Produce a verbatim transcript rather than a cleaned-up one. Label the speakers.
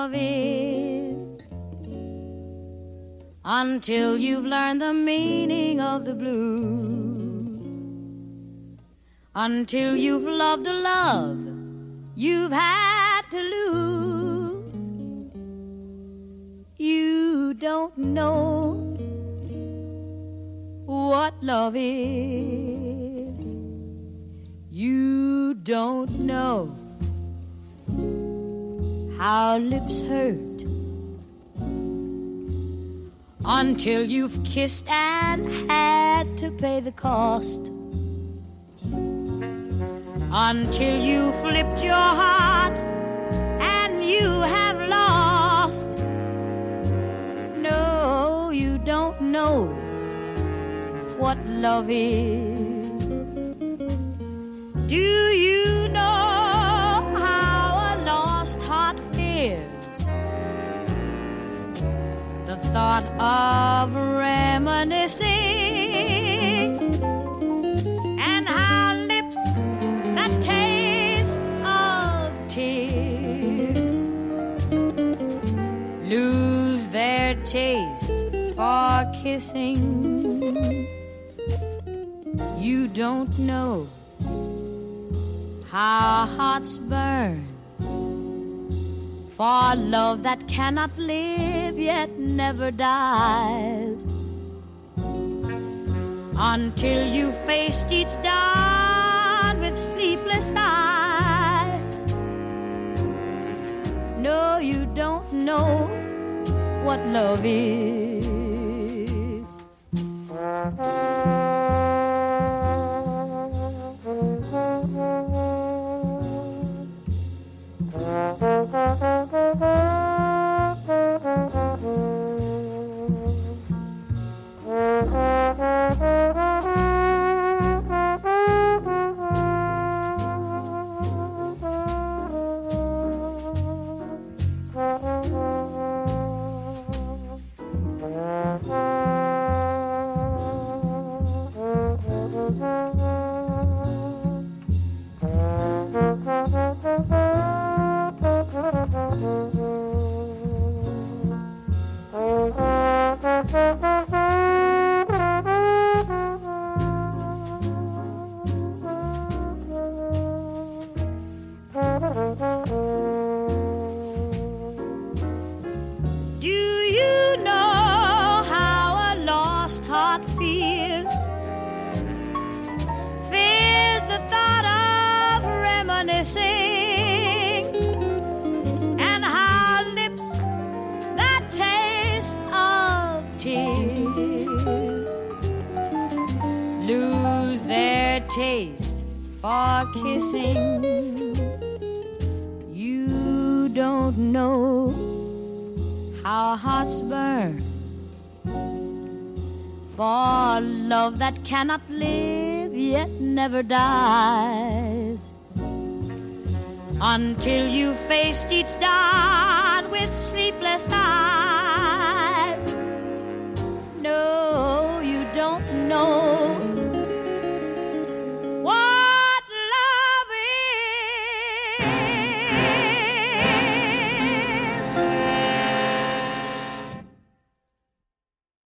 Speaker 1: love is, until you've learned the meaning of the blues, until you've loved a love you've had to lose. You don't know what love is. You don't know how lips hurt until you've kissed and had to pay the cost, until you flipped your heart and you have lost. No, you don't know what love is. Do you know how a lost heart fears the thought of reminiscing, and how lips that taste of tears lose their taste for kissing? You don't know how hearts burn for love that cannot live yet never dies, until you faced each dawn with sleepless eyes. No, you don't know what love is. And how lips that taste of tears lose their taste for kissing. You don't know how hearts burn for love that cannot live yet never dies, until you faced each dawn with sleepless eyes.